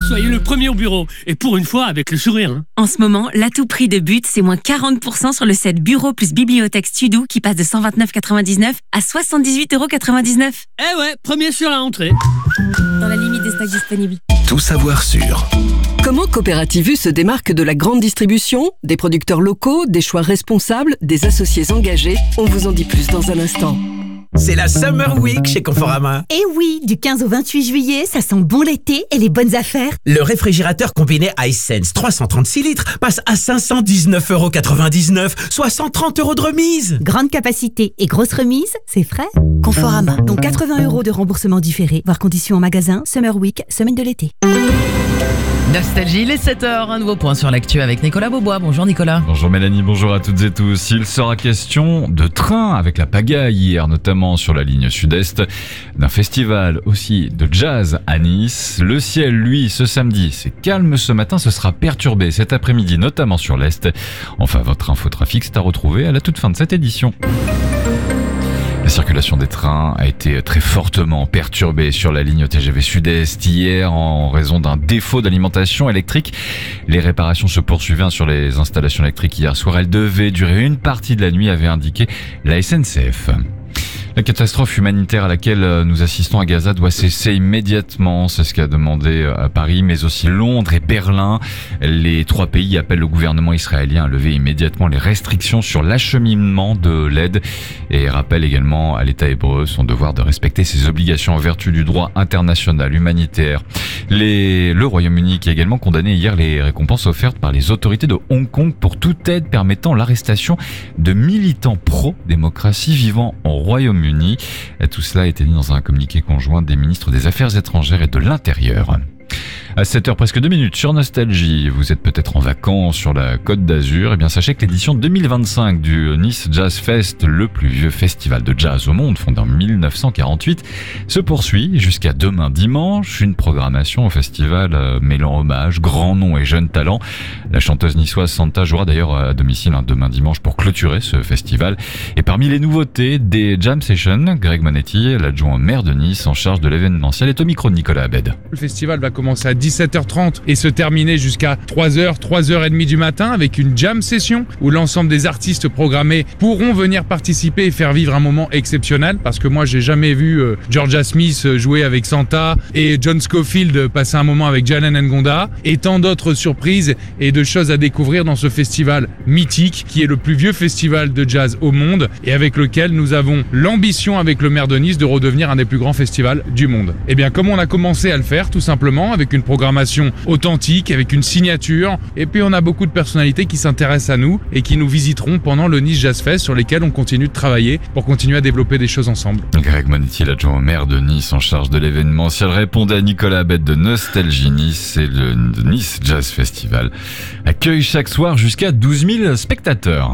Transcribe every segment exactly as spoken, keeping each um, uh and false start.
soyez le premier au bureau. Et pour une fois, avec le sourire. Hein. En ce moment, l'atout prix de But, c'est moins quarante pour cent sur le set Bureau plus Bibliothèque Studio qui passe de cent vingt-neuf euros quatre-vingt-dix-neuf à soixante-dix-huit euros quatre-vingt-dix-neuf. Eh ouais, premier sur la entrée. Dans la limite des stocks disponibles. Tout savoir sur. Comment Coopérativus se démarque de la grande distribution, des producteurs locaux, des choix responsables, des associés engagés? On vous en dit plus dans un instant. C'est la Summer Week chez Conforama. Et oui, du quinze au vingt-huit juillet, ça sent bon l'été et les bonnes affaires. Le réfrigérateur combiné iSense trois cent trente-six litres passe à cinq cent dix-neuf euros quatre-vingt-dix-neuf, soit cent trente euros de remise. Grande capacité et grosse remise, c'est frais. Conforama, donc quatre-vingts euros de remboursement différé. Voir conditions en magasin, Summer Week, semaine de l'été. Nostalgie, les sept heures, un nouveau point sur l'actu avec Nicolas Beaubois. Bonjour Nicolas. Bonjour Mélanie, bonjour à toutes et tous. Il sera question de train avec la pagaille hier, notamment sur la ligne sud-est, d'un festival aussi de jazz à Nice. Le ciel, lui, ce samedi, c'est calme ce matin, ce sera perturbé cet après-midi, notamment sur l'est. Enfin, votre infotrafic, c'est à retrouver à la toute fin de cette édition. La circulation des trains a été très fortement perturbée sur la ligne T G V Sud-Est hier en raison d'un défaut d'alimentation électrique. Les réparations se poursuivaient sur les installations électriques hier soir. Elles devaient durer une partie de la nuit, avait indiqué la S N C F. La catastrophe humanitaire à laquelle nous assistons à Gaza doit cesser immédiatement, c'est ce qu'a demandé à Paris, mais aussi Londres et Berlin. Les trois pays appellent le gouvernement israélien à lever immédiatement les restrictions sur l'acheminement de l'aide et rappellent également à l'État hébreu son devoir de respecter ses obligations en vertu du droit international humanitaire. Les, le Royaume-Uni qui a également condamné hier les récompenses offertes par les autorités de Hong Kong pour toute aide permettant l'arrestation de militants pro-démocratie vivant au Royaume-Uni. Tout cela a été dit dans un communiqué conjoint des ministres des Affaires étrangères et de l'Intérieur. À sept heures presque deux minutes sur Nostalgie, vous êtes peut-être en vacances sur la Côte d'Azur. Eh bien, sachez que l'édition deux mille vingt-cinq du Nice Jazz Fest, le plus vieux festival de jazz au monde, fondé en mille neuf cent quarante-huit, se poursuit jusqu'à demain dimanche. Une programmation au festival euh, mêlant hommage, grands noms et jeunes talents. La chanteuse niçoise Santa jouera d'ailleurs à domicile hein, demain dimanche pour clôturer ce festival. Et parmi les nouveautés, des jam sessions, Greg Monetti, l'adjoint maire de Nice en charge de l'événementiel, est au micro de Nicolas Abed. Le festival va commencer à dix-sept heures trente et se terminer jusqu'à trois heures, trois heures trente du matin avec une jam session où l'ensemble des artistes programmés pourront venir participer et faire vivre un moment exceptionnel parce que moi j'ai jamais vu euh, Georgia Smith jouer avec Santa et John Scofield passer un moment avec Janelle Ngonda et tant d'autres surprises et de choses à découvrir dans ce festival mythique qui est le plus vieux festival de jazz au monde et avec lequel nous avons l'ambition avec le maire de Nice de redevenir un des plus grands festivals du monde. Et bien comme on a commencé à le faire tout simplement avec une programmation authentique, avec une signature. Et puis on a beaucoup de personnalités qui s'intéressent à nous et qui nous visiteront pendant le Nice Jazz Fest sur lesquels on continue de travailler pour continuer à développer des choses ensemble. Greg Monetti, l'adjoint au maire de Nice en charge de l'événementiel, répondait à Nicolas Abed de Nostalgie Nice et le Nice Jazz Festival accueille chaque soir jusqu'à douze mille spectateurs.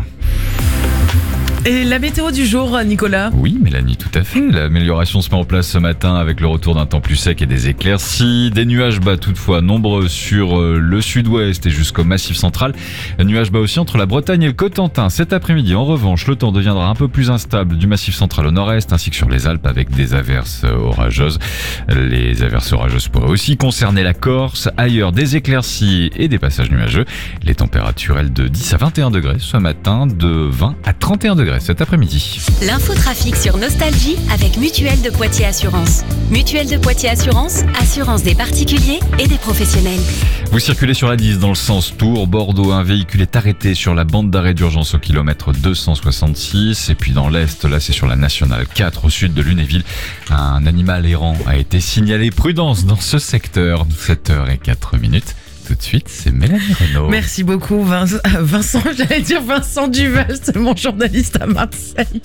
Et la météo du jour, Nicolas? Oui, Mélanie, tout à fait. L'amélioration se met en place ce matin avec le retour d'un temps plus sec et des éclaircies. Des nuages bas toutefois nombreux sur le sud-ouest et jusqu'au Massif central. Nuages bas aussi entre la Bretagne et le Cotentin. Cet après-midi, en revanche, le temps deviendra un peu plus instable du Massif central au nord-est ainsi que sur les Alpes avec des averses orageuses. Les averses orageuses pourraient aussi concerner la Corse. Ailleurs, des éclaircies et des passages nuageux. Les températures, elles, de dix à vingt et un degrés ce matin, de vingt à trente et un degrés cet après-midi. L'infotrafic sur Nostalgie avec Mutuelle de Poitiers Assurance. Mutuelle de Poitiers Assurance, assurance des particuliers et des professionnels. Vous circulez sur la dix dans le sens Tours-Bordeaux. Un véhicule est arrêté sur la bande d'arrêt d'urgence au kilomètre deux cent soixante-six. Et puis dans l'est, là c'est sur la nationale quatre au sud de Lunéville. Un animal errant a été signalé. Prudence dans ce secteur. sept heures zéro quatre minutes. Tout de suite, c'est Mélanie Renaud. Merci beaucoup Vincent, Vincent j'allais dire Vincent Duval, c'est mon journaliste à Marseille.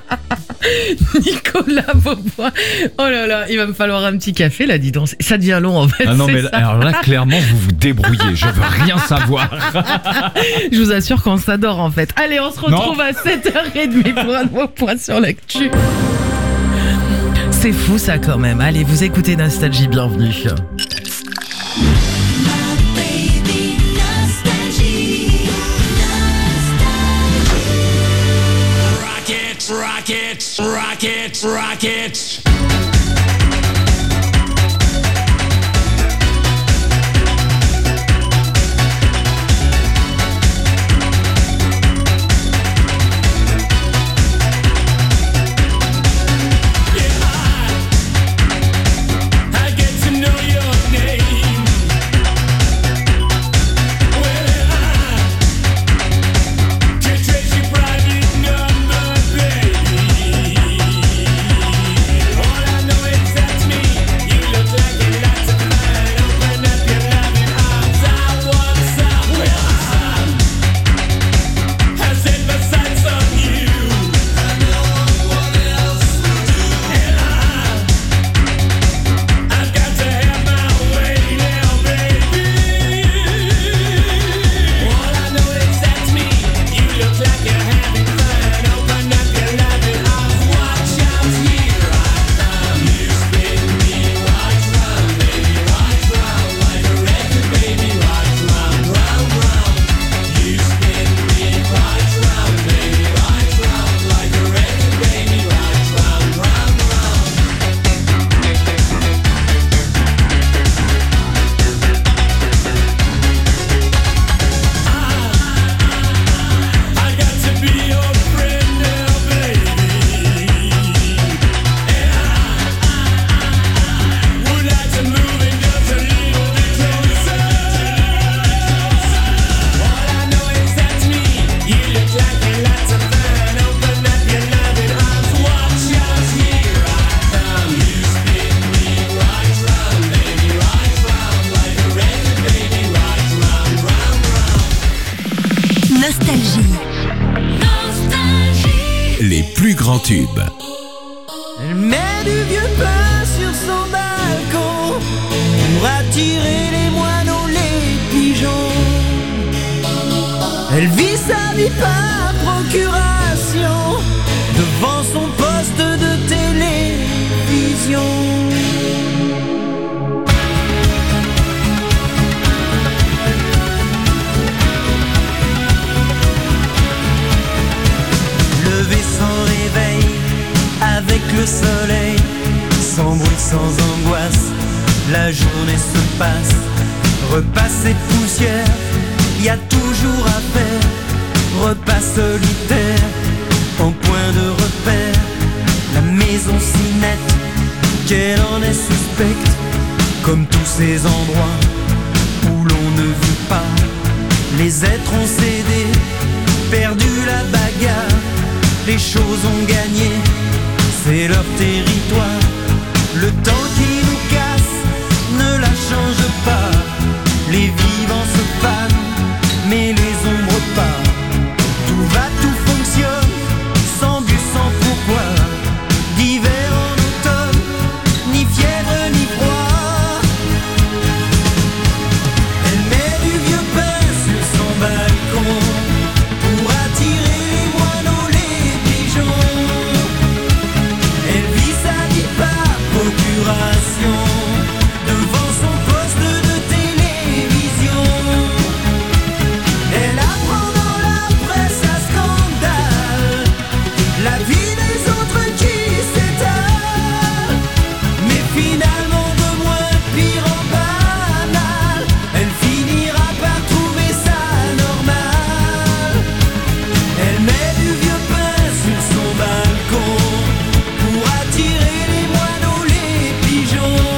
Nicolas Beaubois. Oh là là, il va me falloir un petit café là, dis donc. Ça devient long en fait. Ah non mais ça. Alors là, clairement, vous vous débrouillez. Je veux rien savoir. Je vous assure qu'on s'adore en fait. Allez, on se retrouve non. à sept heures trente pour un nouveau point sur l'actu. C'est fou ça quand même. Allez, vous écoutez Nostalgie, bienvenue. Rockets, rockets, rockets. grands tubes. Elle met du vieux pain sur son balcon pour attirer les moineaux, les pigeons. Elle vit sa vie par procuration devant son poste de télévision. Levé sans réveil, avec le soleil, sans bruit, sans angoisse, la journée se passe. Repas et poussière, y a toujours à faire. Repas solitaire, en point de repère. La maison si nette, qu'elle en est suspecte. Comme tous ces endroits où l'on ne vit pas. Les êtres ont cédé, perdu la bagarre. Les choses ont gagné, c'est leur territoire. Le temps qui nous casse ne la change pas. Les vivants se fanent, mais les ombres pas. Tout va, tout fonctionne, sans but, sans pourquoi. D'hiver en automne, ni fièvre ni froid. Elle met du vieux pain sur son balcon pour attirer les moineaux, les pigeons. Elle vit sa vie par procuration devant son poste de télévision. Elle apprend dans la presse à scandale la vie des autres qui s'étale. Mais finalement de moins pire en banal, elle finira par trouver ça normal. Elle met du vieux pain sur son balcon pour attirer les moineaux, les pigeons.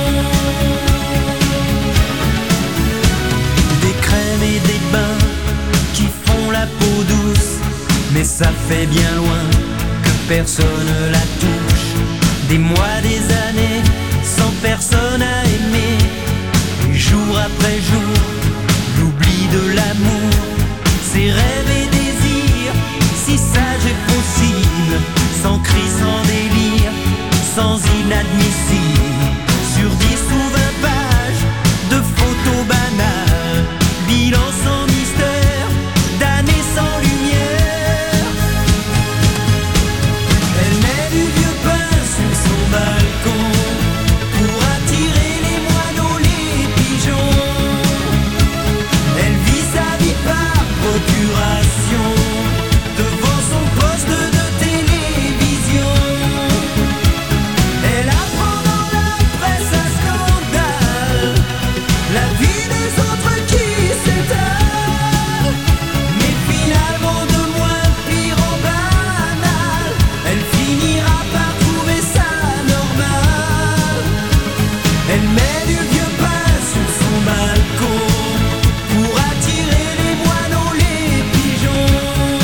Des crèmes et des bains qui font la peau douce, mais ça fait bien loin que personne la touche. Des mois, des années, sans personne à aimer. Et jour après jour, l'oubli de l'amour. Ses rêves et désirs, si sages et possibles. Sans cri, sans délire, sans inadmissible. Sur dix ou vingt pages de photos banales. Bilan sans mystère, d'années sans lumière. Elle met du vieux pain sur son balcon pour attirer les moineaux, les pigeons. Elle vit sa vie par procuration devant son poste de télévision. Elle apprend dans la presse à scandale la vie des autres qui s'étale. Mais finalement de moins pire en banal, elle finira par trouver ça normal. Elle met du vieux pain sur son balcon pour attirer les moineaux, les pigeons.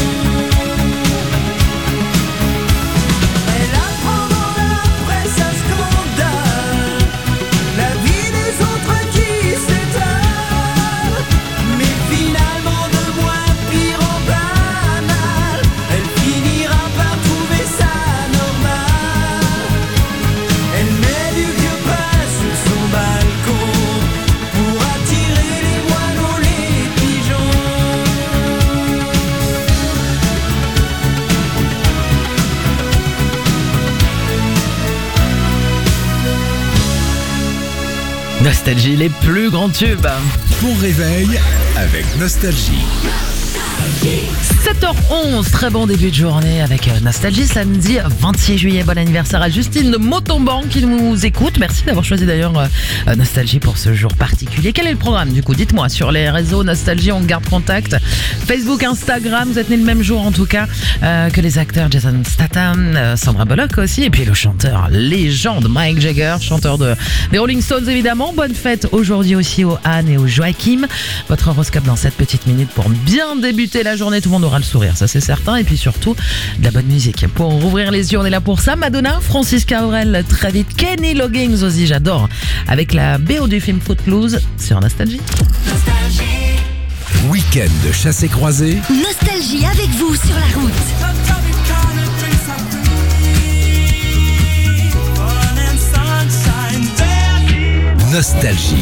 Elle apprend dans la presse à scandale la vie des autres qui s'étale. Mais finalement de moins pire en banal, elle finira par trouver ça normal. Elle met du vieux pain sur son balcon pour attirer les moineaux, les pigeons. Nostalgie, les plus grands tubes. Bon réveil avec Nostalgie. sept heures onze, très bon début de journée avec Nostalgie, samedi vingt-six juillet. Bon anniversaire à Justine de Montauban qui nous écoute. Merci d'avoir choisi d'ailleurs euh, Nostalgie pour ce jour particulier. Quel est le programme du coup? Dites-moi sur les réseaux Nostalgie, on garde contact. Facebook, Instagram, vous êtes nés le même jour en tout cas euh, que les acteurs Jason Statham, euh, Sandra Bullock aussi, et puis le chanteur légende Mick Jagger, chanteur de, des Rolling Stones évidemment. Bonne fête aujourd'hui aussi aux Anne et aux Joachim. Votre horoscope dans sept petites minutes pour bien débuter la journée. Tout le monde aura le sourire, ça c'est certain. Et puis surtout, de la bonne musique. Pour rouvrir les yeux, on est là pour ça. Madonna, Francisca Aurel, très vite. Kenny Loggins aussi, j'adore. Avec la B O du film Footloose sur Nostalgie. Week-end de chassé croisé. Nostalgie avec vous sur la route. Nostalgie.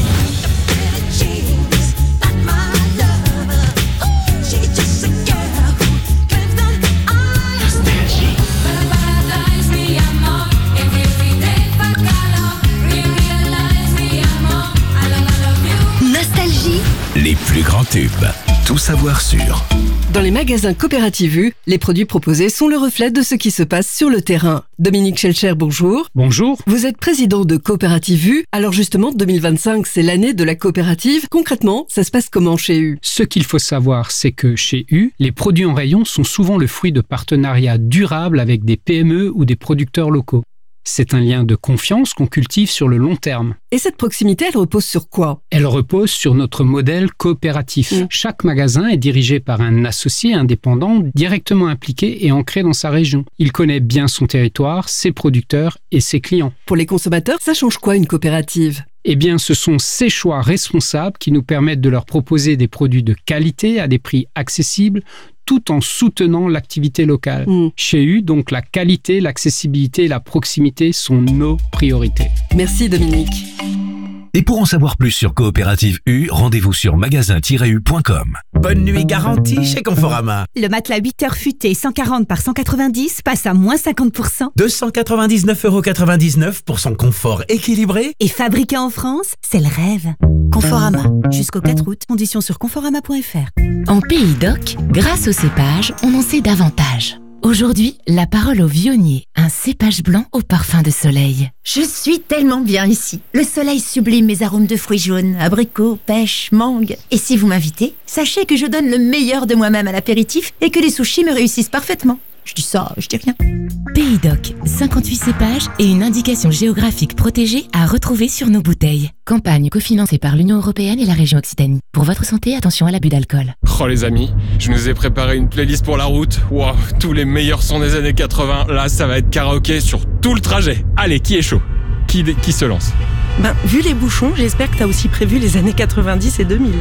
Nostalgie. Les plus grands tubes. Tout savoir sur. Dans les magasins Coopérative U, les produits proposés sont le reflet de ce qui se passe sur le terrain. Dominique Schelcher, bonjour. Bonjour. Vous êtes président de Coopérative U. Alors justement, deux mille vingt-cinq, c'est l'année de la coopérative. Concrètement, ça se passe comment chez U ? Ce qu'il faut savoir, c'est que chez U, les produits en rayon sont souvent le fruit de partenariats durables avec des P M E ou des producteurs locaux. C'est un lien de confiance qu'on cultive sur le long terme. Et cette proximité, elle repose sur quoi ? Elle repose sur notre modèle coopératif. Mmh. Chaque magasin est dirigé par un associé indépendant directement impliqué et ancré dans sa région. Il connaît bien son territoire, ses producteurs et ses clients. Pour les consommateurs, ça change quoi une coopérative ? Eh bien, ce sont ces choix responsables qui nous permettent de leur proposer des produits de qualité à des prix accessibles, tout en soutenant l'activité locale. Mmh. Chez U, donc, la qualité, l'accessibilité et la proximité sont nos priorités. Merci Dominique. Et pour en savoir plus sur Coopérative U, rendez-vous sur magasin tiret u point com. Bonne nuit garantie chez Conforama. Le matelas huit heures futé cent quarante par cent quatre-vingt-dix passe à moins cinquante pour cent. deux cent quatre-vingt-dix-neuf euros quatre-vingt-dix-neuf pour son confort équilibré. Et fabriqué en France, c'est le rêve. Conforama. Jusqu'au quatre août. Conditions sur conforama point f r. En Pays d'Oc, grâce au cépage, on en sait davantage. Aujourd'hui, la parole au vionnier, un cépage blanc au parfum de soleil. Je suis tellement bien ici. Le soleil sublime mes arômes de fruits jaunes, abricots, pêche, mangue. Et si vous m'invitez, sachez que je donne le meilleur de moi-même à l'apéritif et que les sushis me réussissent parfaitement. Je dis ça, je dis rien. Pays d'Oc, cinquante-huit cépages et une indication géographique protégée à retrouver sur nos bouteilles. Campagne cofinancée par l'Union européenne et la région Occitanie. Pour votre santé, attention à l'abus d'alcool. Oh les amis, je nous ai préparé une playlist pour la route. Waouh, tous les meilleurs sons des années quatre-vingts. Là, ça va être karaoké sur tout le trajet. Allez, qui est chaud ? Qui, qui se lance ? Ben, vu les bouchons, j'espère que t'as aussi prévu les années quatre-vingt-dix et deux mille.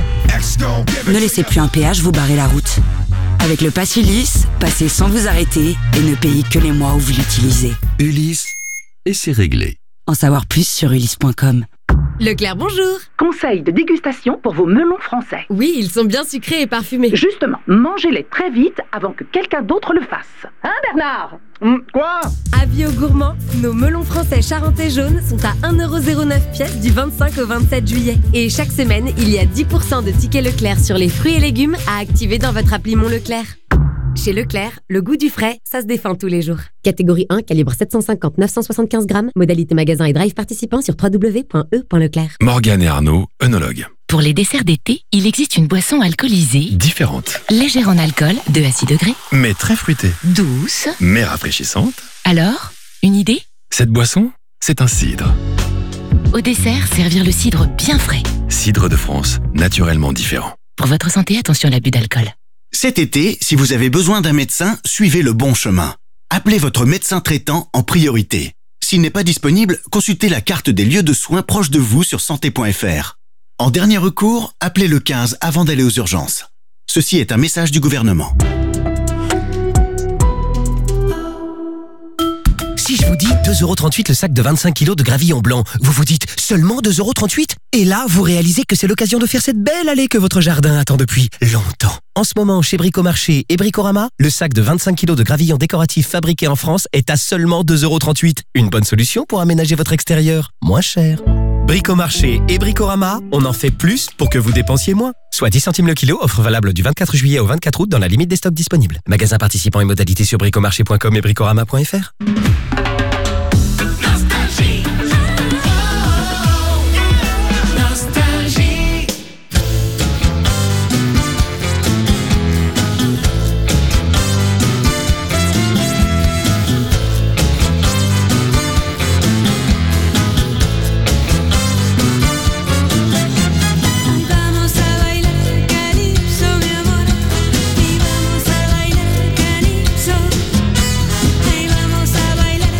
Ne laissez plus un péage vous barrer la route. Avec le Pass Ulysse, passez sans vous arrêter et ne payez que les mois où vous l'utilisez. Ulysse, et c'est réglé. En savoir plus sur ulysse point com. Leclerc, bonjour. Conseil de dégustation pour vos melons français. Oui, ils sont bien sucrés et parfumés. Justement, mangez-les très vite avant que quelqu'un d'autre le fasse. Hein, Bernard ? Hum, Quoi ? Avis aux gourmands, nos melons français charentais jaunes sont à un euro zéro neuf pièce du vingt-cinq au vingt-sept juillet. Et chaque semaine, il y a dix pour cent de tickets Leclerc sur les fruits et légumes à activer dans votre appli Mon Leclerc. Chez Leclerc, le goût du frais, ça se défend tous les jours. Catégorie un, calibre sept cent cinquante à neuf cent soixante-quinze grammes. Modalité magasin et drive participant sur w w w point e point leclerc. Morgane et Arnaud, œnologue. Pour les desserts d'été, il existe une boisson alcoolisée Différente. légère en alcool, deux à six degrés, Mais très fruitée. douce. Mais rafraîchissante. Alors, une idée ? Cette boisson, c'est un cidre. Au dessert, servir le cidre bien frais. Cidre de France, naturellement différent. Pour votre santé, attention à l'abus d'alcool. Cet été, si vous avez besoin d'un médecin, suivez le bon chemin. Appelez votre médecin traitant en priorité. S'il n'est pas disponible, consultez la carte des lieux de soins proches de vous sur santé point f r. En dernier recours, appelez le quinze avant d'aller aux urgences. Ceci est un message du gouvernement. Si je vous dis deux euros trente-huit le sac de vingt-cinq kilos de gravillon blanc, vous vous dites seulement deux euros trente-huit ? Et là, vous réalisez que c'est l'occasion de faire cette belle allée que votre jardin attend depuis longtemps. En ce moment, chez Bricomarché et Bricorama, le sac de vingt-cinq kilos de gravillon décoratif fabriqué en France est à seulement deux euros trente-huit. Une bonne solution pour aménager votre extérieur, moins cher. Bricomarché et Bricorama, on en fait plus pour que vous dépensiez moins. Soit dix centimes le kilo, offre valable du vingt-quatre juillet au vingt-quatre août dans la limite des stocks disponibles. Magasins participants et modalités sur bricomarché point com et bricorama point f r. Vamos a bailar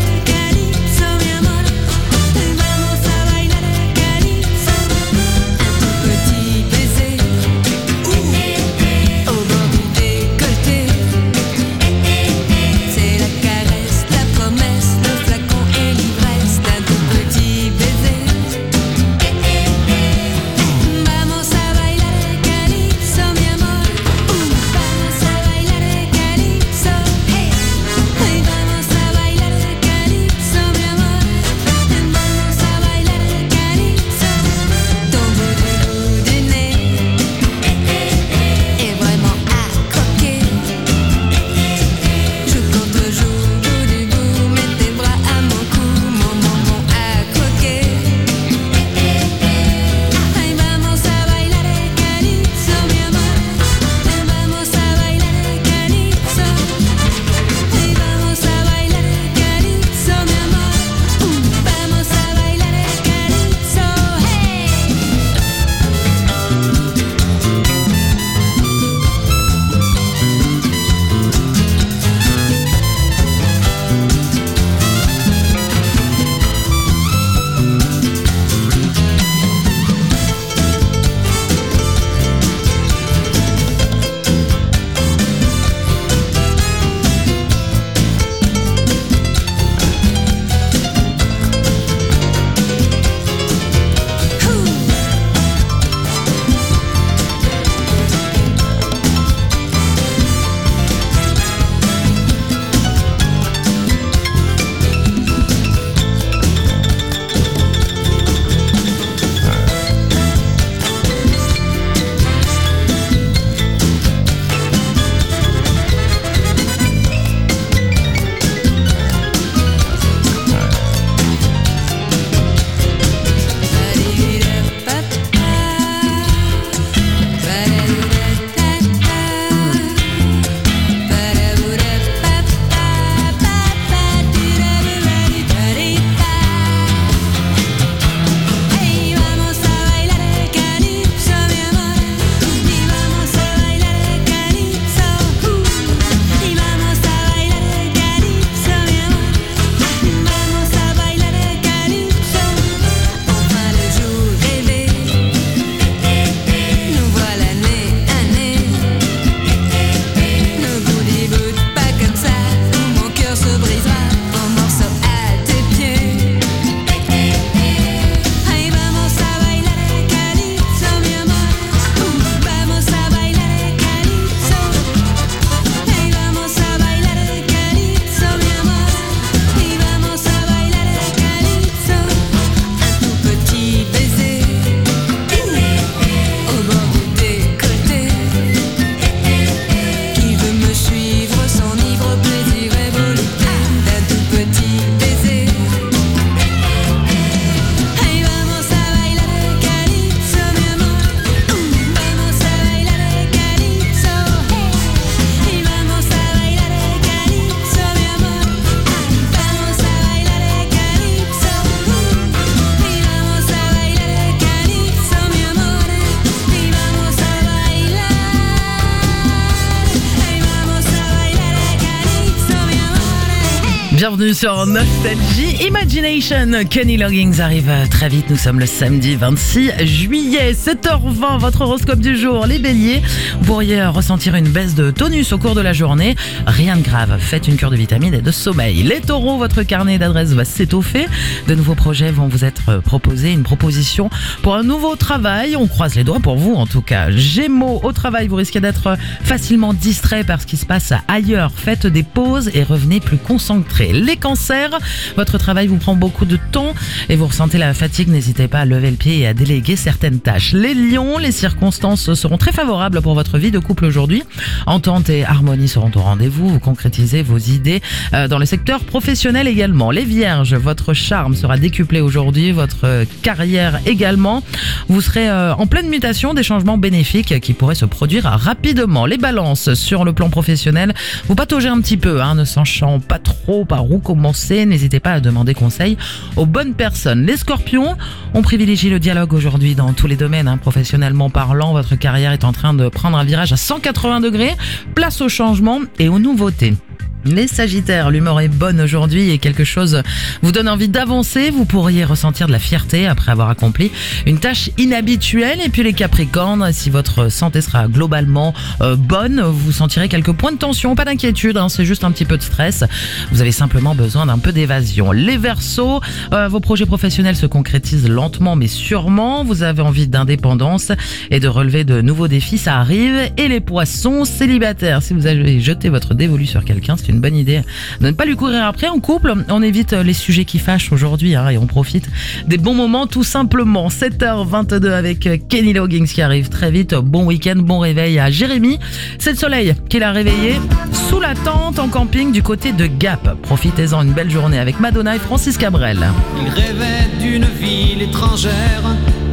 Bienvenue sur Nostalgie. Imagination, Kenny Loggins arrive très vite. Nous sommes le samedi vingt-six juillet, sept heures vingt. Votre horoscope du jour, les béliers. Vous pourriez ressentir une baisse de tonus au cours de la journée. Rien de grave, faites une cure de vitamines et de sommeil. Les taureaux, votre carnet d'adresses va s'étoffer. De nouveaux projets vont vous être proposés. Une proposition pour un nouveau travail. On croise les doigts pour vous en tout cas. Gémeaux, au travail, vous risquez d'être facilement distrait par ce qui se passe ailleurs. Faites des pauses et revenez plus concentré. Les cancers, votre travail vous prend beaucoup de temps et vous ressentez la fatigue, n'hésitez pas à lever le pied et à déléguer certaines tâches. Les lions, les circonstances seront très favorables pour votre vie de couple aujourd'hui. Entente et harmonie seront au rendez-vous, vous concrétisez vos idées dans le secteur professionnel également. Les vierges, votre charme sera décuplé aujourd'hui, votre carrière également. Vous serez en pleine mutation, des changements bénéfiques qui pourraient se produire rapidement. Les balances, sur le plan professionnel, vous pataugez un petit peu, hein, ne sachant pas trop par où commencer, n'hésitez pas à demander conseil aux bonnes personnes. Les scorpions, on privilégie le dialogue aujourd'hui dans tous les domaines, hein, professionnellement parlant, votre carrière est en train de prendre un virage à cent quatre-vingts degrés, place au changement et aux nouveautés. Les sagittaires, l'humeur est bonne aujourd'hui et quelque chose vous donne envie d'avancer. Vous pourriez ressentir de la fierté après avoir accompli une tâche inhabituelle. Et puis les capricornes, si votre santé sera globalement euh, bonne, vous sentirez quelques points de tension. Pas d'inquiétude, hein, c'est juste un petit peu de stress. Vous avez simplement besoin d'un peu d'évasion. Les verseaux, euh, vos projets professionnels se concrétisent lentement mais sûrement. Vous avez envie d'indépendance et de relever de nouveaux défis, ça arrive. Et les poissons, célibataires, si vous avez jeté votre dévolu sur quelqu'un, c'est une bonne idée de ne pas lui courir après. En couple, on évite les sujets qui fâchent aujourd'hui, hein, et on profite des bons moments tout simplement. sept heures vingt-deux avec Kenny Loggins qui arrive très vite. Bon week-end, bon réveil à Jérémy. C'est le soleil qui l'a réveillé sous la tente en camping du côté de Gap. Profitez-en, une belle journée avec Madonna et Francis Cabrel. Il rêvait d'une ville étrangère,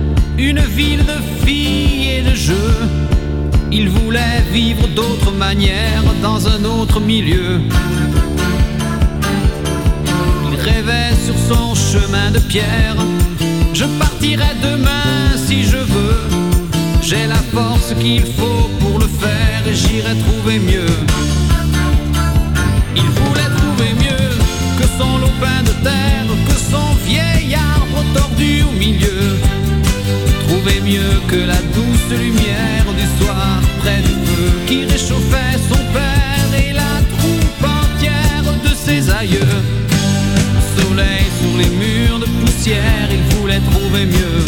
une ville de filles et de jeux. Il voulait vivre d'autres manières dans un autre milieu. Il rêvait sur son chemin de pierre. Je partirai demain si je veux. J'ai la force qu'il faut pour le faire et j'irai trouver mieux. Il voulait trouver mieux que son lopin de terre, que son vieil arbre tordu au milieu. Trouver mieux que la douce lumière du soir près du feu qui réchauffait son père et la troupe entière de ses aïeux. Le soleil sur les murs de poussière, il voulait trouver mieux.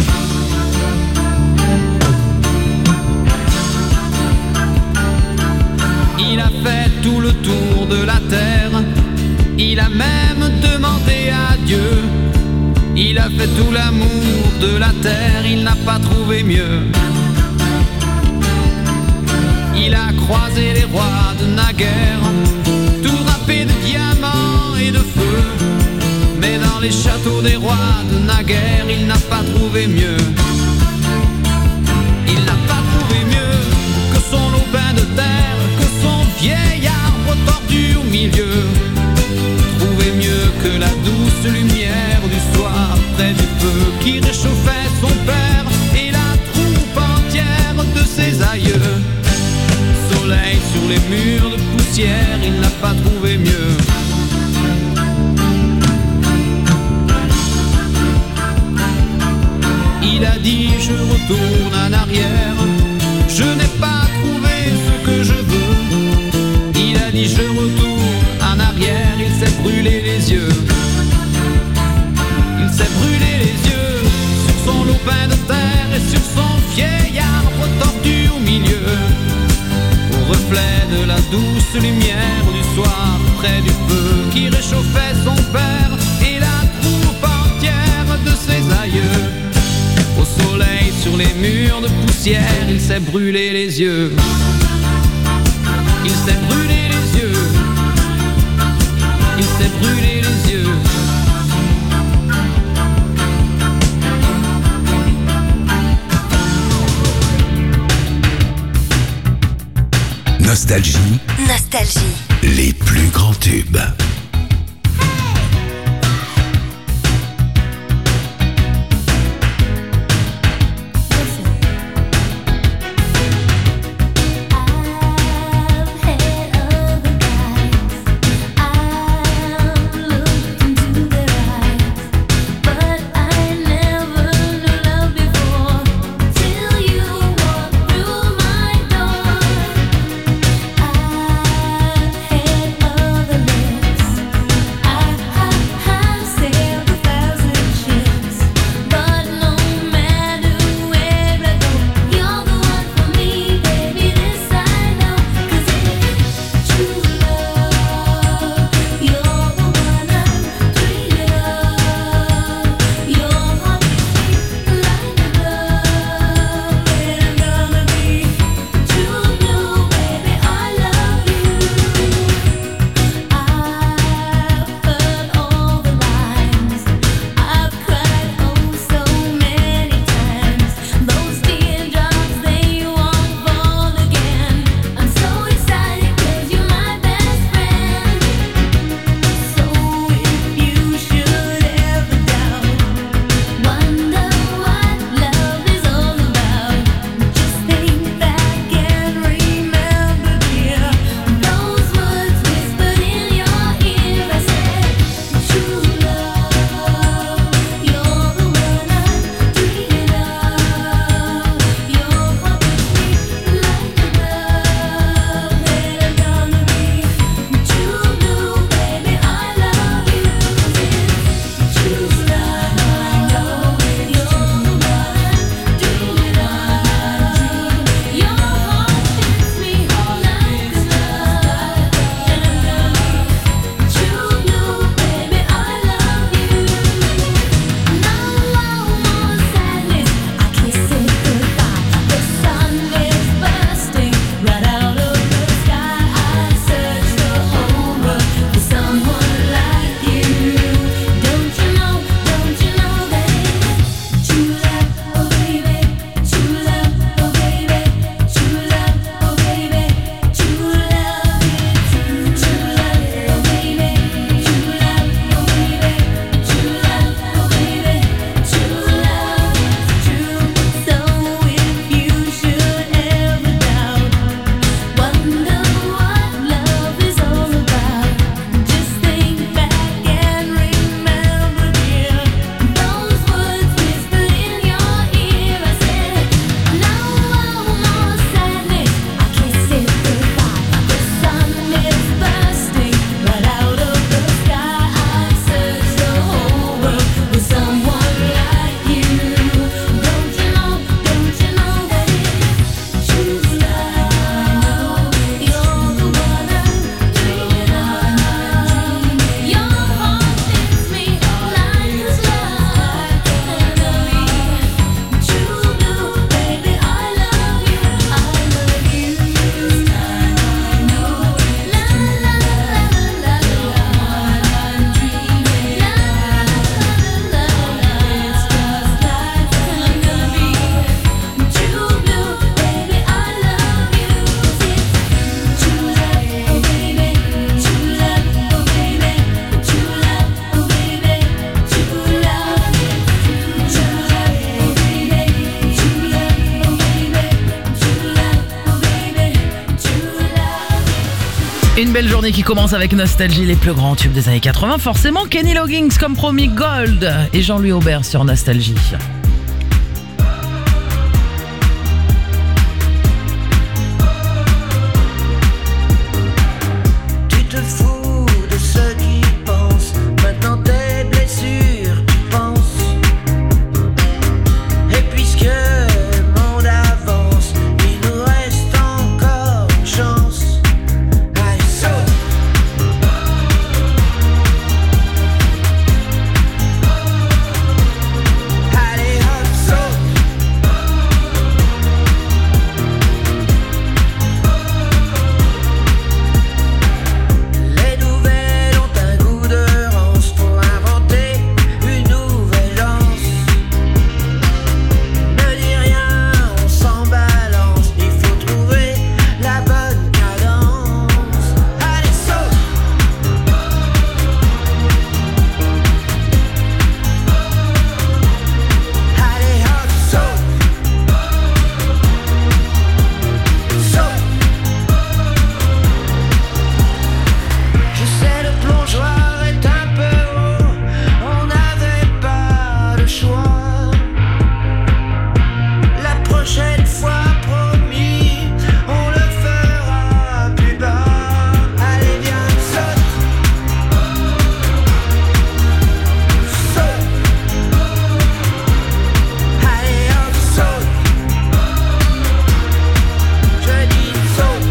Il a fait tout le tour de la terre, il a même demandé à Dieu. Il a fait tout l'amour de la terre, il n'a pas trouvé mieux. Il a croisé les rois de naguère, tout râpés de diamants et de feu. Mais dans les châteaux des rois de naguère, il n'a pas trouvé mieux. Il n'a pas trouvé mieux que son lopin de terre, que son vieil arbre tordu au milieu. Trouver mieux que la douce lumière du soir près du feu qui réchauffait son père et la troupe entière de ses aïeux. Soleil sur les murs de poussière, il n'a pas trouvé mieux. Il a dit je retourne en arrière, je n'ai pas trouvé ce que je veux. Il a dit je retourne en arrière, il s'est brûlé les yeux. Il s'est brûlé les yeux sur son lopin de terre et sur son vieil arbre tordu au milieu. Au reflet de la douce lumière du soir près du feu qui réchauffait son père et la troupe entière de ses aïeux. Au soleil sur les murs de poussière, il s'est brûlé les yeux. Il s'est brûlé les yeux. Il s'est brûlé les yeux. Nostalgie. Nostalgie. Les plus grands tubes. I've had other guys. I'm Une belle journée qui commence avec Nostalgie, les plus grands tubes des années quatre-vingts. Forcément, Kenny Loggins, Compromis, Gold et Jean-Louis Aubert sur Nostalgie. Tu te fous de ceux qui pensent, maintenant tes blessures, tu penses. Et puisque le monde avance, il nous reste encore une chance. Allez, saute! Allez, hop, saute! Les nouvelles ont un goût de rance pour inventer une nouvelle danse. Ne dis rien, on s'en balance, il faut trouver la bonne cadence. Allez, saute! Allez, hop, saute! Saute! Je sais, le plongeoir est un peu haut, on n'avait pas le choix. La prochaine fois, promis, on le fera plus bas. Allez, viens, saute! Saute! Allez, hop, saute! Je dis saute!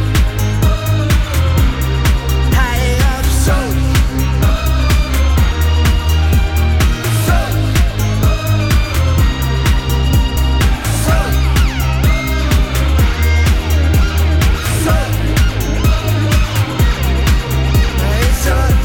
Allez, hop, saute! Saute! Saute! Saute! Allez, saute!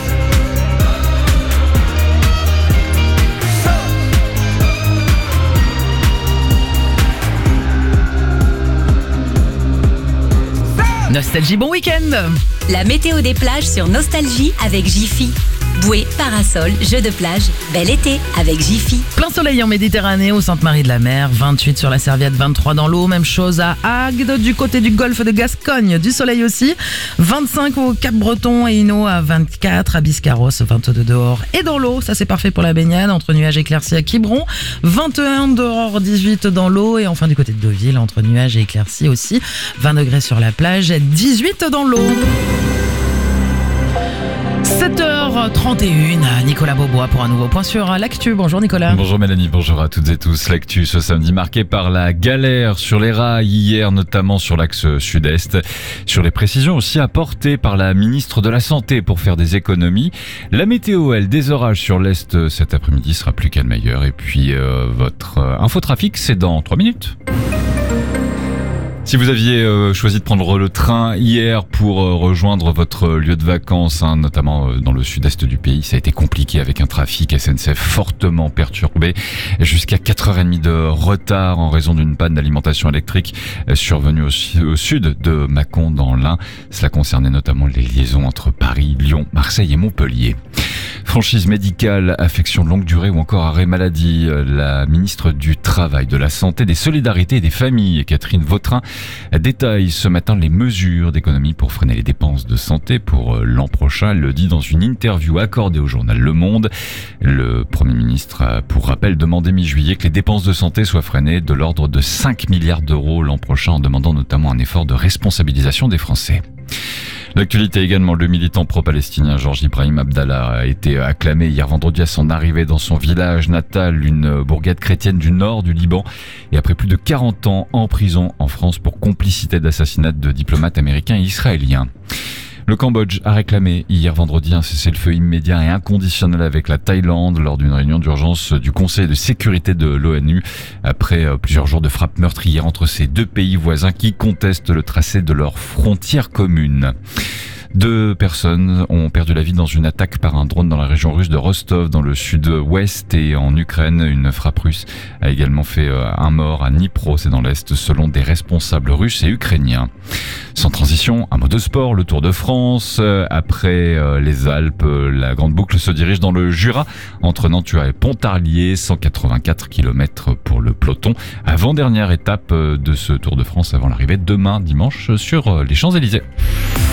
Nostalgie, bon week-end. La météo des plages sur Nostalgie avec Jiffy. Bouée, parasol, jeux de plage, bel été avec Jiffy. Plein soleil en Méditerranée, au Sainte-Marie-de-la-Mer, vingt-huit sur la Serviette, vingt-trois dans l'eau, même chose à Agde, du côté du golfe de Gascogne, du soleil aussi, vingt-cinq au Cap-Breton et Ino à vingt-quatre, à Biscarrosse, vingt-deux dehors et dans l'eau, ça c'est parfait pour la baignade, entre nuages éclaircis à Quiberon, vingt et un dehors, dix-huit dans l'eau et enfin du côté de Deauville, entre nuages et éclaircis aussi, vingt degrés sur la plage, dix-huit dans l'eau. sept heures trente et une, Nicolas Beaubois pour un nouveau point sur l'actu. Bonjour Nicolas. Bonjour Mélanie, bonjour à toutes et tous. L'actu ce samedi marqué par la galère sur les rails hier, notamment sur l'axe sud-est. Sur les précisions aussi apportées par la ministre de la Santé pour faire des économies. La météo, elle, des orages sur l'est cet après-midi, sera plus calme ailleurs. Et puis euh, votre euh, infotrafic, c'est dans trois minutes. Si vous aviez euh, choisi de prendre le train hier pour euh, rejoindre votre lieu de vacances, hein, notamment euh, dans le sud-est du pays, ça a été compliqué avec un trafic S N C F fortement perturbé. Jusqu'à quatre heures trente de retard en raison d'une panne d'alimentation électrique euh, survenue au, au sud de Mâcon dans l'Ain. Cela concernait notamment les liaisons entre Paris, Lyon, Marseille et Montpellier. Franchise médicale, affection de longue durée ou encore arrêt maladie. La ministre du Travail, de la Santé, des Solidarités et des Familles, Catherine Vautrin, détaille ce matin les mesures d'économie pour freiner les dépenses de santé pour l'an prochain. Elle le dit dans une interview accordée au journal Le Monde. Le Premier ministre a, pour rappel, demandé mi-juillet que les dépenses de santé soient freinées de l'ordre de cinq milliards d'euros l'an prochain, en demandant notamment un effort de responsabilisation des Français. L'actualité également, le militant pro-palestinien Georges Ibrahim Abdallah a été acclamé hier vendredi à son arrivée dans son village natal, une bourgade chrétienne du nord du Liban, et après plus de quarante ans en prison en France pour complicité d'assassinat de diplomates américains et israéliens. Le Cambodge a réclamé hier vendredi un cessez-le-feu immédiat et inconditionnel avec la Thaïlande lors d'une réunion d'urgence du Conseil de sécurité de l'ONU après plusieurs jours de frappes meurtrières entre ces deux pays voisins qui contestent le tracé de leurs frontières communes. Deux personnes ont perdu la vie dans une attaque par un drone dans la région russe de Rostov, dans le sud-ouest et en Ukraine. Une frappe russe a également fait un mort à Dnipro, c'est dans l'est, selon des responsables russes et ukrainiens. Sans transition, un mot de sport, le Tour de France. Après les Alpes, la grande boucle se dirige dans le Jura, entre Nantua et Pontarlier, cent quatre-vingt-quatre kilomètres pour le peloton. Avant-dernière étape de ce Tour de France avant l'arrivée demain dimanche sur les Champs-Élysées.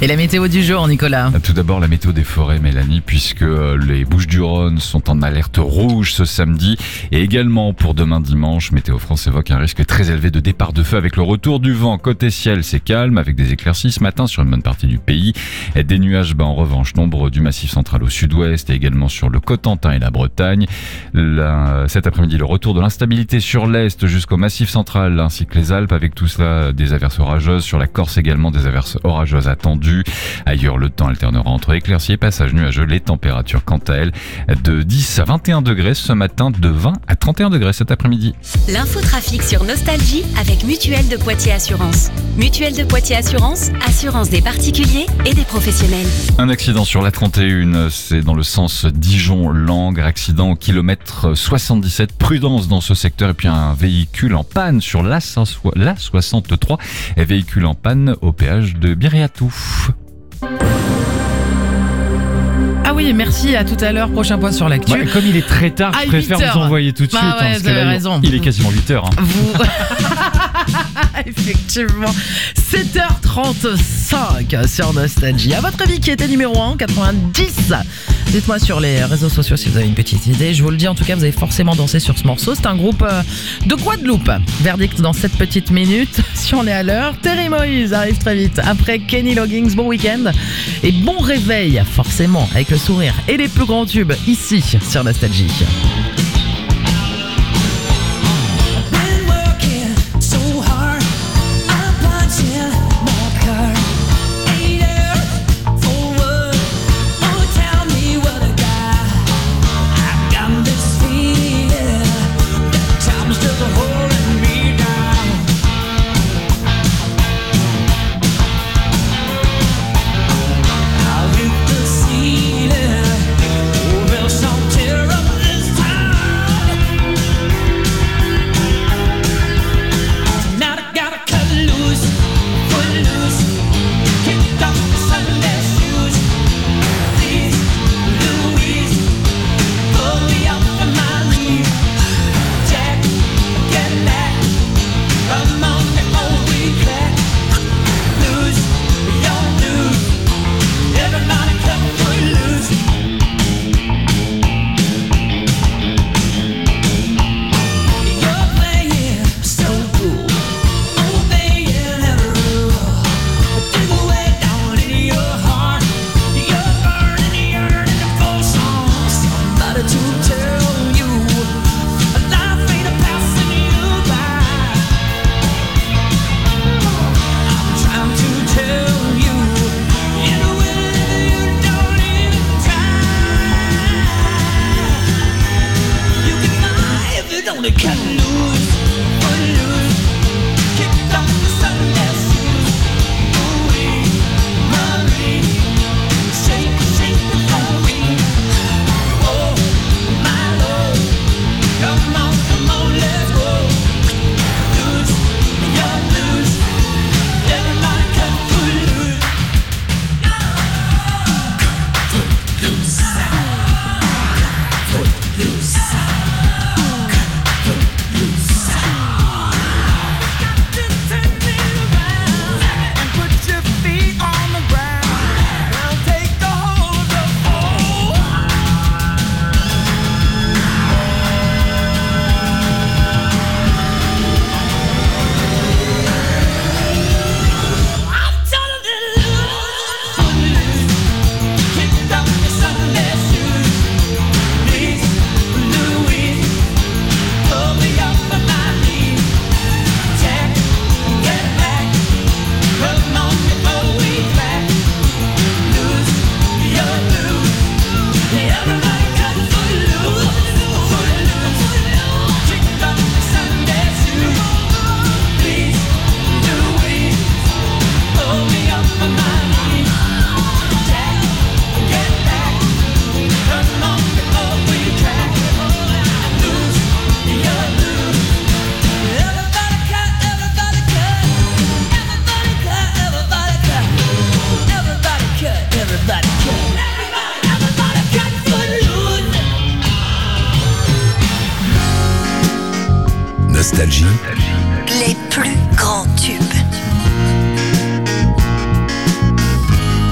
Et la météo du jour, Nicolas? Tout d'abord, la météo des forêts, Mélanie, puisque les Bouches-du-Rhône sont en alerte rouge ce samedi. Et également pour demain dimanche, Météo France évoque un risque très élevé de départ de feu avec le retour du vent. Côté ciel, c'est calme avec des éclaircies ce matin sur une bonne partie du pays. Et des nuages bas en revanche, nombreux du massif central au sud-ouest et également sur le Cotentin et la Bretagne. La, cet après-midi, le retour de l'instabilité sur l'est jusqu'au massif central ainsi que les Alpes, avec tout cela des averses orageuses. Sur la Corse également, des averses orageuses attendues. Ailleurs, le temps alternera entre éclaircies et passages nuageux. Les températures, quant à elles, de dix à vingt et un degrés ce matin, de vingt à trente et un degrés cet après-midi. L'infotrafic sur Nostalgie avec Mutuelle de Poitiers Assurance. Mutuelle de Poitiers Assurance, assurance des particuliers et des professionnels. Un accident sur la trente et un, c'est dans le sens Dijon-Langres, accident au kilomètre soixante-dix-sept. Prudence dans ce secteur. Et puis un véhicule en panne sur l'A soixante-trois, et véhicule en panne au péage de Biréatou. Ah oui, merci, à tout à l'heure, prochain point sur l'actu. Ouais, comme il est très tard, je préfère vous envoyer tout de bah suite. Ouais, hein, parce vous que avez là, raison. Il est quasiment huit heures. Hein. Vous... Effectivement, sept heures trente-cinq sur Nostalgie. À votre avis, qui était numéro un, quatre-vingt-dix? Dites-moi sur les réseaux sociaux si vous avez une petite idée. Je vous le dis, en tout cas, vous avez forcément dansé sur ce morceau. C'est un groupe de Guadeloupe. Verdict dans sept petites minutes. Si on est à l'heure, Terry Moïse arrive très vite. Après Kenny Loggins, bon week-end et bon réveil, forcément, avec le sourire et les plus grands tubes ici sur Nostalgie. Nostalgie. Les plus grands tubes.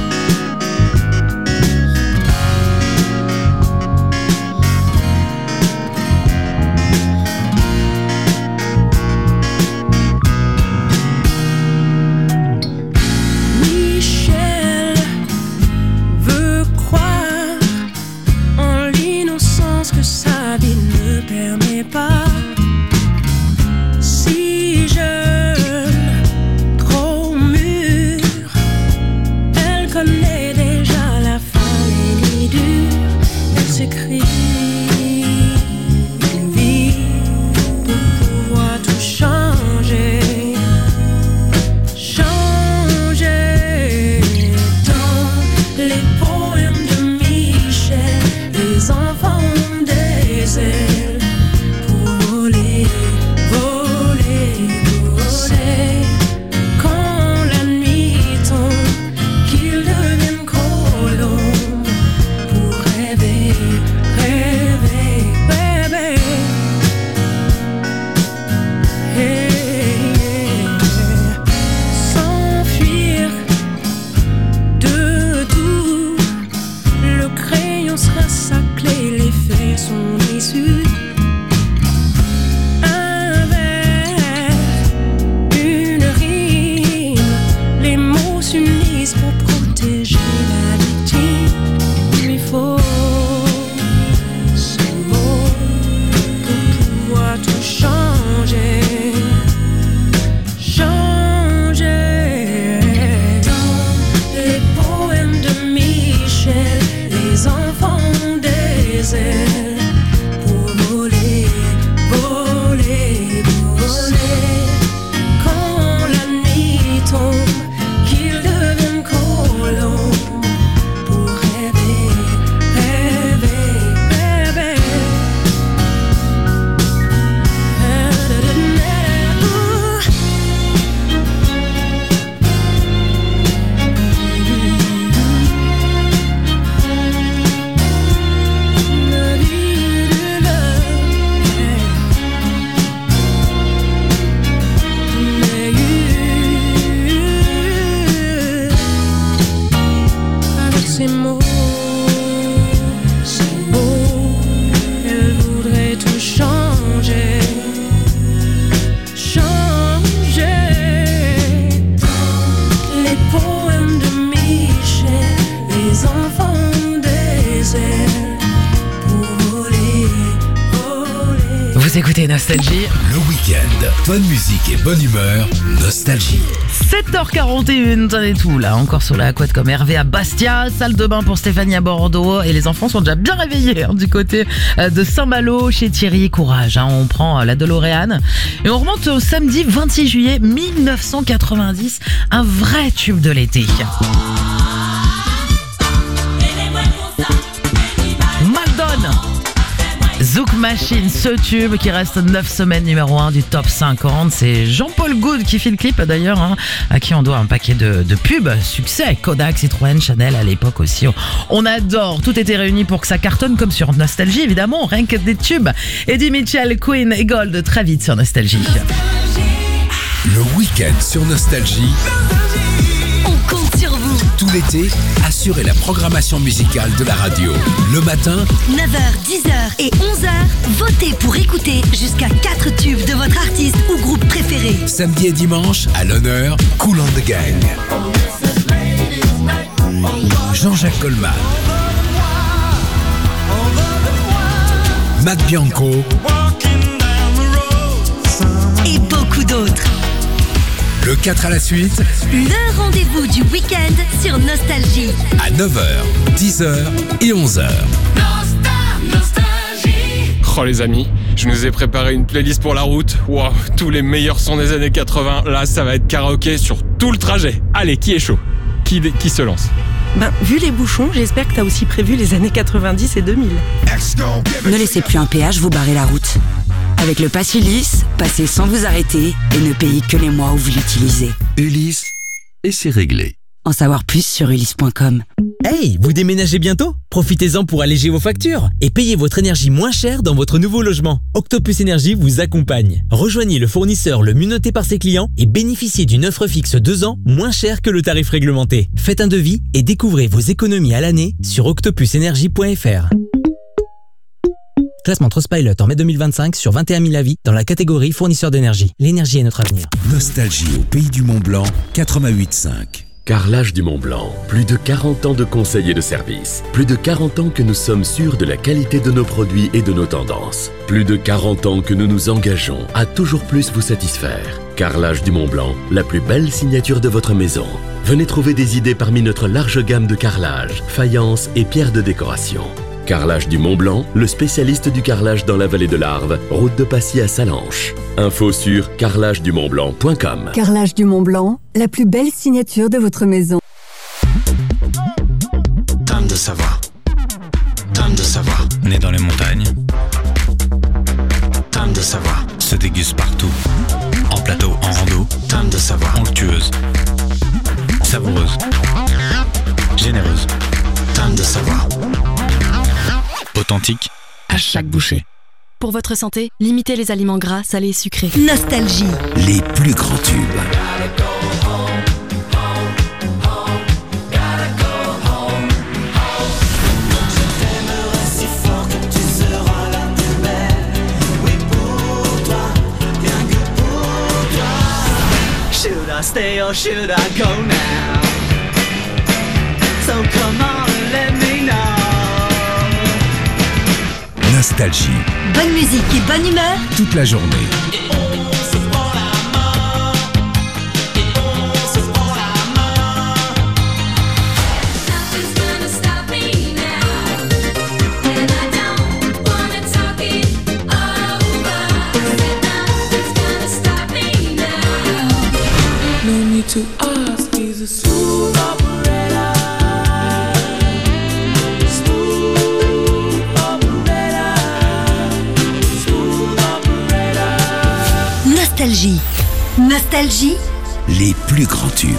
les poèmes de Michel, les enfants des airs pour voler, voler. Vous écoutez Nostalgie. Le week-end, bonne musique et bonne humeur, Nostalgie. sept heures quarante et un, t'en es tout là, encore sur la couette comme Hervé à Bastia, salle de bain pour Stéphanie à Bordeaux et les enfants sont déjà bien réveillés hein, du côté de Saint-Malo chez Thierry. Courage, hein, on prend la DeLorean et on remonte au samedi vingt-six juillet mille neuf cent quatre-vingt-dix, un vrai tube de l'été. Maldon, Zouk Machine, ce tube qui reste neuf semaines numéro un du top cinquante. C'est Jean-Paul Goud qui fait le clip d'ailleurs, hein, à qui on doit un paquet de, de pubs. Succès, Kodak, Citroën, Chanel à l'époque aussi. On adore, tout était réuni pour que ça cartonne comme sur Nostalgie évidemment, rien que des tubes. Eddie Mitchell, Queen et Gold très vite sur Nostalgie. Le week-end sur Nostalgie. On compte sur vous. Tout l'été, assurez la programmation musicale de la radio. Le matin, neuf heures, dix heures et onze heures, votez pour écouter jusqu'à quatre tubes de votre artiste ou groupe préféré. samedi et dimanche, à l'honneur, Kool and the Gang. Jean-Jacques Goldman. Matt Bianco. Et beaucoup d'autres. Le quatre à la suite, le rendez-vous du week-end sur Nostalgie. à neuf heures, dix heures et onze heures. Oh les amis, je nous ai préparé une playlist pour la route. Wow, tous les meilleurs sons des années quatre-vingts. Là, ça va être karaoké sur tout le trajet. Allez, qui est chaud? Qui, qui se lance? Ben, vu les bouchons, j'espère que t'as aussi prévu les années quatre-vingt-dix et deux mille. Ne laissez plus un péage vous barrer la route. Avec le Pass Ulysse, passez sans vous arrêter et ne payez que les mois où vous l'utilisez. Ulysse, et c'est réglé. En savoir plus sur ulysse point com. Hey, vous déménagez bientôt? Profitez-en pour alléger vos factures et payez votre énergie moins chère dans votre nouveau logement. Octopus Énergie vous accompagne. Rejoignez le fournisseur le mieux noté par ses clients et bénéficiez d'une offre fixe deux ans moins chère que le tarif réglementé. Faites un devis et découvrez vos économies à l'année sur octopus énergie point f r. Classement Trustpilot en mai deux mille vingt-cinq sur vingt et un mille avis dans la catégorie fournisseur d'énergie. L'énergie est notre avenir. Nostalgie au pays du Mont Blanc, quatre-vingt-huit cinq. Carrelage du Mont Blanc, plus de quarante ans de conseils et de services. Plus de quarante ans que nous sommes sûrs de la qualité de nos produits et de nos tendances. Plus de quarante ans que nous nous engageons à toujours plus vous satisfaire. Carrelage du Mont Blanc, la plus belle signature de votre maison. Venez trouver des idées parmi notre large gamme de carrelage, faïence et pierres de décoration. Carrelage du Mont Blanc, le spécialiste du carrelage dans la vallée de l'Arve, route de Passy à Salanches. Info sur carrelage du mont blanc point com. Carrelage du Mont Blanc, la plus belle signature de votre maison. Time de savoir. Time de savoir. Né dans les montagnes. Time de savoir. Se déguste partout. En plateau, en rando. Time de savoir. Onctueuse. Savoureuse. Généreuse. Time de savoir. Authentique à chaque bouchée. Pour votre santé, limitez les aliments gras, salés et sucrés. Nostalgie. Les plus grands tubes. Should I stay or should I go now? So come on, let me know. Nostalgie, Bonne musique et bonne humeur. toute la journée. No need to ask, he's a smooth operator. Smooth operator. Smooth operator. Nostalgie. Nostalgie. Les plus grands tubes.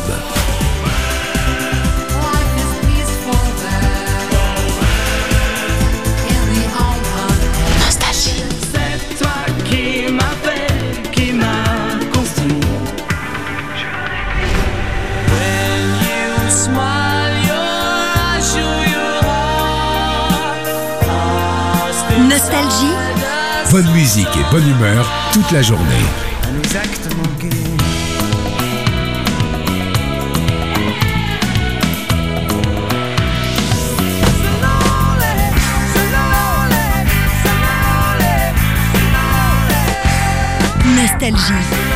Nostalgie. C'est toi qui m'as fait, qui m'a construit. When you smile, your eyes show your heart. Nostalgie. Bonne musique et bonne humeur toute la journée. Un exact manqué. Nostalgie.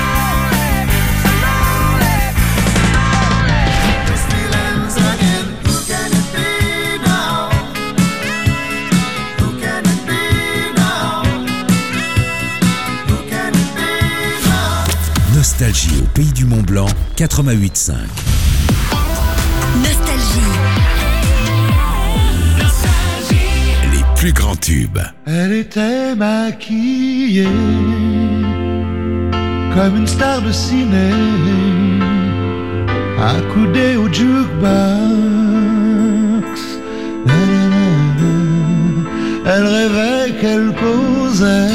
Nostalgie au pays du Mont Blanc, quatre-vingt-huit cinq. Nostalgie. Les plus grands tubes. Elle était maquillée comme une star de ciné, accoudée au jukebox. Elle rêvait qu'elle posait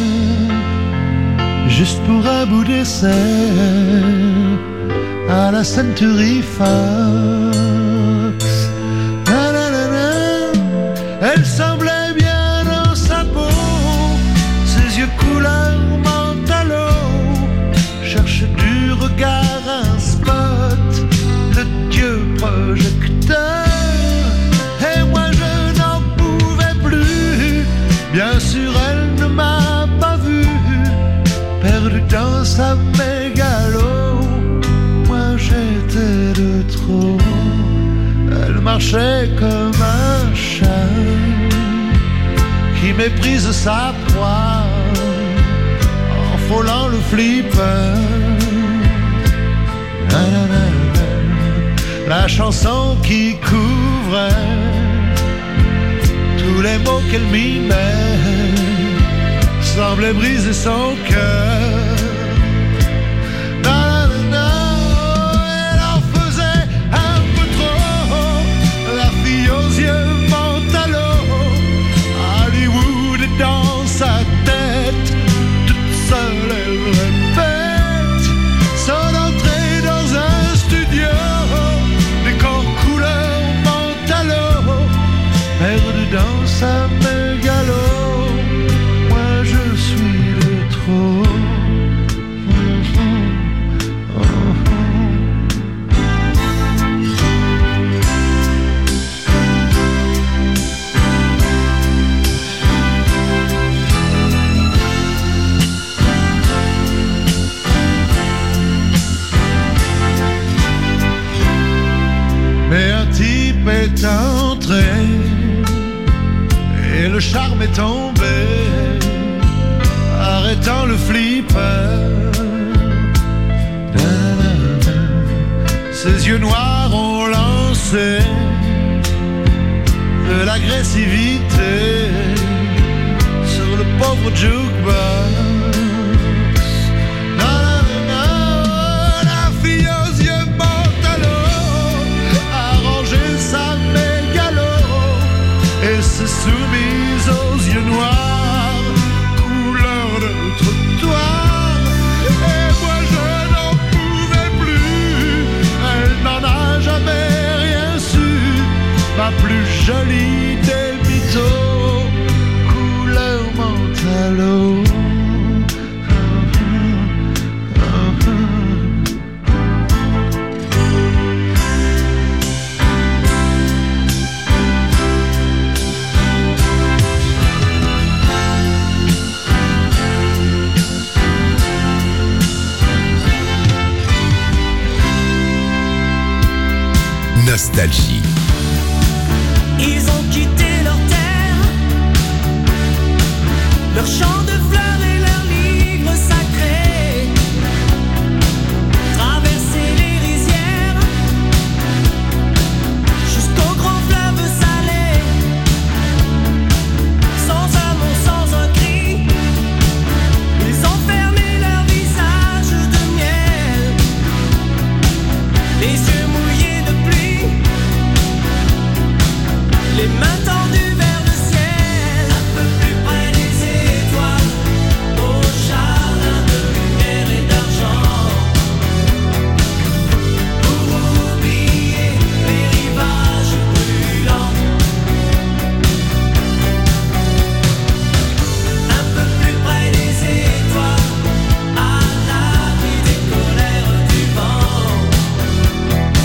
juste pour un bout d'essai à la Century Fox. Elle semblait bien dans sa peau, ses yeux couleur mentalo, cherche du regard un spot, le dieu projecteur. Et moi je n'en pouvais plus, bien sûr elle ne m'a pas vu, perdu dans sa mégalo, moi j'étais de trop. Elle marchait comme un chat qui méprise sa proie en frôlant le flipper. La chanson qui couvrait tous les mots qu'elle mimait semblait briser son cœur. Dans sa tête, toute seule elle répète son entrée dans un studio, décor couleur mentalo, perdu dans sa mégalo, moi je suis de trop. Mais un type est entré et le charme est tombé, arrêtant le flipper. Ses yeux noirs ont lancé de l'agressivité sur le pauvre jukebox. Et s'est soumise aux yeux noirs, couleur de trottoir. Et moi je n'en pouvais plus, elle n'en a jamais rien su, ma plus jolie des mythos, couleur mentalo. Nostalgie. Ils ont quitté leur terre, leur champ de fleurs et leurs livres sacrés, traversé les rizières jusqu'au grand fleuve salé, sans un mot, sans un cri, ils ont fermé leur visage de miel, les yeux mouillés de pluie, les mains tendues vers le ciel, un peu plus près des étoiles, au jardin de lumière et d'argent, pour oublier les rivages brûlants. Un peu plus près des étoiles, à l'abri des colères du vent.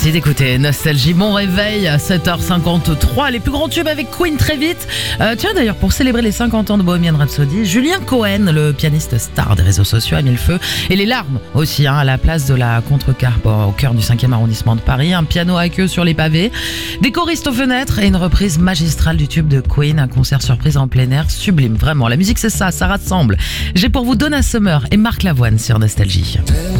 Merci d'écouter Nostalgie. Bon réveil à sept heures cinquante-trois. Les plus grands tubes avec Queen très vite. Euh, tiens d'ailleurs, pour célébrer les cinquante ans de Bohemian Rhapsody, Julien Cohen, le pianiste star des réseaux sociaux, a mis le feu et les larmes aussi hein, à la place de la Contrecarpe au cœur du cinquième arrondissement de Paris. Un piano à queue sur les pavés, des choristes aux fenêtres et une reprise magistrale du tube de Queen. Un concert surprise en plein air sublime. Vraiment, la musique c'est ça, ça rassemble. J'ai pour vous Donna Summer et Marc Lavoine sur Nostalgie.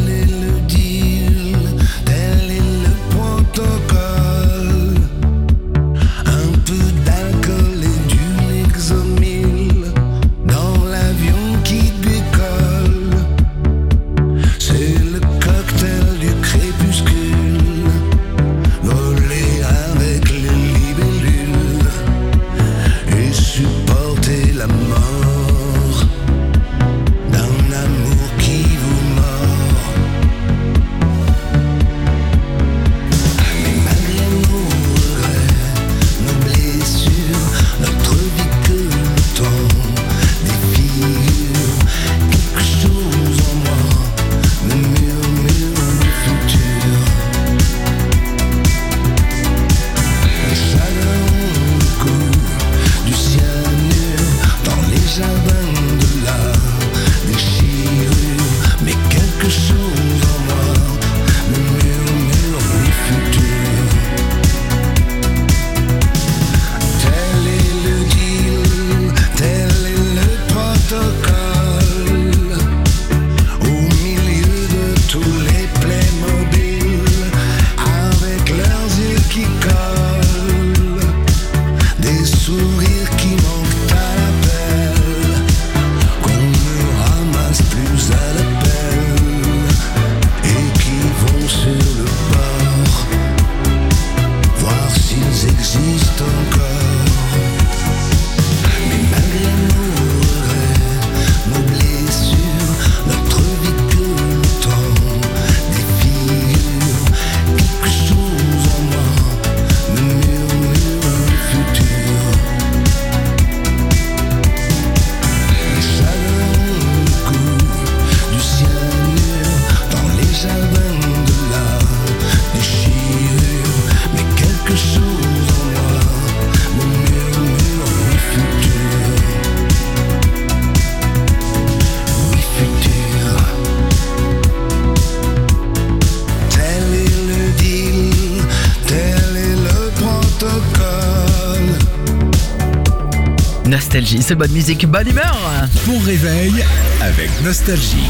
Nostalgie, c'est bonne musique, bonne humeur. Bon réveil avec Nostalgie.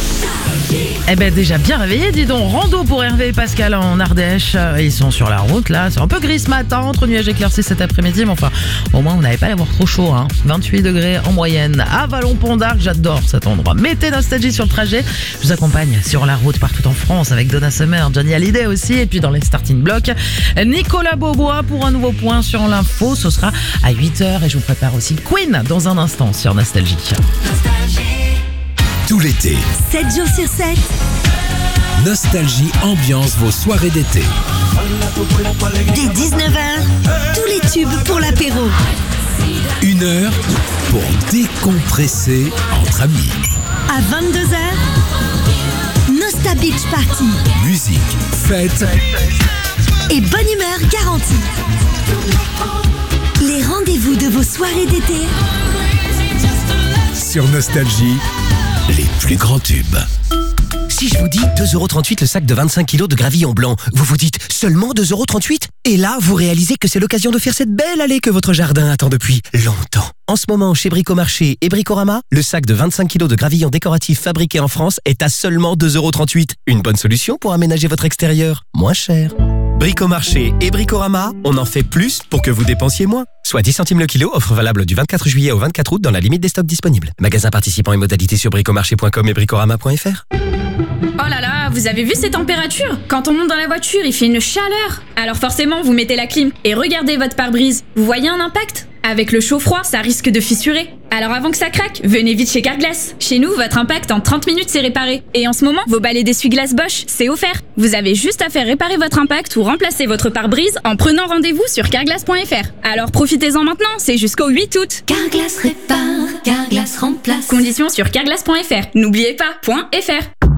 Eh ben déjà bien réveillé, dis donc. Rando pour Hervé et Pascal en Ardèche. Ils sont sur la route là. C'est un peu gris ce matin, entre nuages éclaircis cet après-midi. Mais enfin, au moins vous n'avez pas à avoir trop chaud. Hein. vingt-huit degrés en moyenne. À Vallon-Pont d'Arc, j'adore cet endroit. Mettez Nostalgie sur le trajet. Je vous accompagne sur la route partout en France avec Donna Summer, Johnny Hallyday aussi. Et puis dans les starting blocks, Nicolas Beaubois pour un nouveau point sur l'info. Ce sera à huit heures et je vous prépare aussi Queen dans un instant sur Nostalgie. Tout l'été, sept jours sur sept. Nostalgie ambiance vos soirées d'été. Dès dix-neuf heures, tous les tubes pour l'apéro. Une heure pour décompresser entre amis. À vingt-deux heures, Nosta Beach Party. Musique, fête et bonne humeur garantie. Les rendez-vous de vos soirées d'été sur Nostalgie, les plus grands tubes. Si je vous dis deux euros trente-huit le sac de vingt-cinq kilos de gravillon blanc, vous vous dites seulement deux euros trente-huit? Et là, vous réalisez que c'est l'occasion de faire cette belle allée que votre jardin attend depuis longtemps. En ce moment, chez Bricomarché et Bricorama, le sac de vingt-cinq kilos de gravillon décoratif fabriqué en France est à seulement deux euros trente-huit. Une bonne solution pour aménager votre extérieur, moins cher. Bricomarché et Bricorama, on en fait plus pour que vous dépensiez moins. Soit dix centimes le kilo, offre valable du vingt-quatre juillet au vingt-quatre août dans la limite des stocks disponibles. Magasin participant et modalités sur bricomarché point com et bricorama point f r. Oh là là, vous avez vu ces températures? Quand on monte dans la voiture, il fait une chaleur. Alors forcément, vous mettez la clim et regardez votre pare-brise. Vous voyez un impact? Avec le chaud-froid, ça risque de fissurer. Alors avant que ça craque, venez vite chez Carglass. Chez nous, votre impact en trente minutes c'est réparé. Et en ce moment, vos balais d'essuie-glace Bosch, c'est offert. Vous avez juste à faire réparer votre impact ou remplacer votre pare-brise en prenant rendez-vous sur carglass point f r. Alors profitez-en maintenant, c'est jusqu'au huit août. Carglass répare, Carglass remplace. Conditions sur carglass point f r. N'oubliez pas, .fr.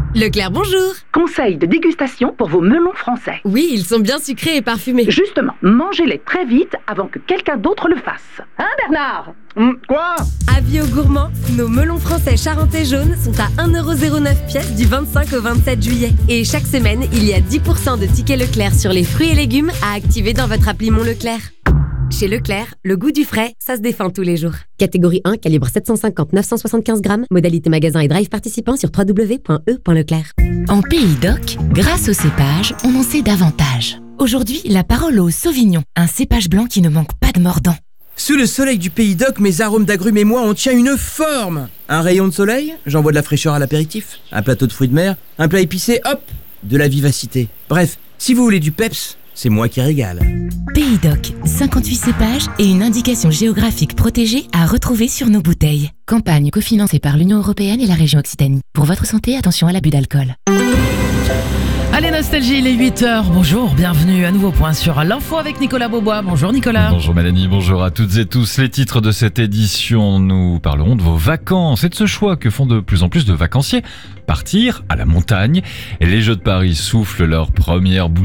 Leclerc, bonjour. Conseil de dégustation pour vos melons français. Oui, ils sont bien sucrés et parfumés. Justement, mangez-les très vite avant que quelqu'un d'autre le fasse. Hein, Bernard? Hum, Quoi? Avis aux gourmands, nos melons français charentais jaunes sont à un euro zéro neuf pièce du vingt-cinq au vingt-sept juillet. Et chaque semaine, il y a dix pour cent de tickets Leclerc sur les fruits et légumes à activer dans votre appli Mon Leclerc. Chez Leclerc, le goût du frais, ça se défend tous les jours. Catégorie un, calibre sept cent cinquante neuf cent soixante-quinze grammes. Modalité magasin et drive participant sur w w w point e point leclerc. En Pays d'Oc, grâce au cépage, on en sait davantage. Aujourd'hui, la parole au Sauvignon, un cépage blanc qui ne manque pas de mordant. Sous le soleil du Pays d'Oc, mes arômes d'agrumes et moi, on tient une forme. Un rayon de soleil, j'envoie de la fraîcheur à l'apéritif. Un plateau de fruits de mer, un plat épicé, hop, de la vivacité. Bref, si vous voulez du peps, c'est moi qui régale. Pays d'Oc, cinquante-huit cépages et une indication géographique protégée à retrouver sur nos bouteilles. Campagne cofinancée par l'Union Européenne et la région Occitanie. Pour votre santé, attention à l'abus d'alcool. Allez Nostalgie, il est huit heures. Bonjour, bienvenue à nouveau point sur l'info avec Nicolas Beaubois. Bonjour Nicolas. Bonjour Mélanie, bonjour à toutes et tous. Les titres de cette édition, nous parlerons de vos vacances et de ce choix que font de plus en plus de vacanciers. Partir à la montagne. Et les Jeux de Paris soufflent leur première bougie.